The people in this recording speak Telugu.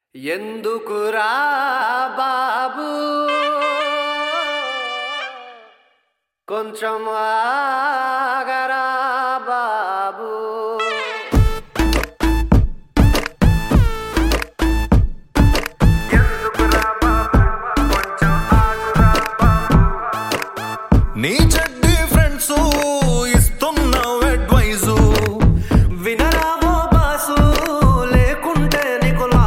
ఎందుకురా బాబు కొంచెం ఆగరా బాబు. నీ చెడ్డి ఫ్రెండ్స్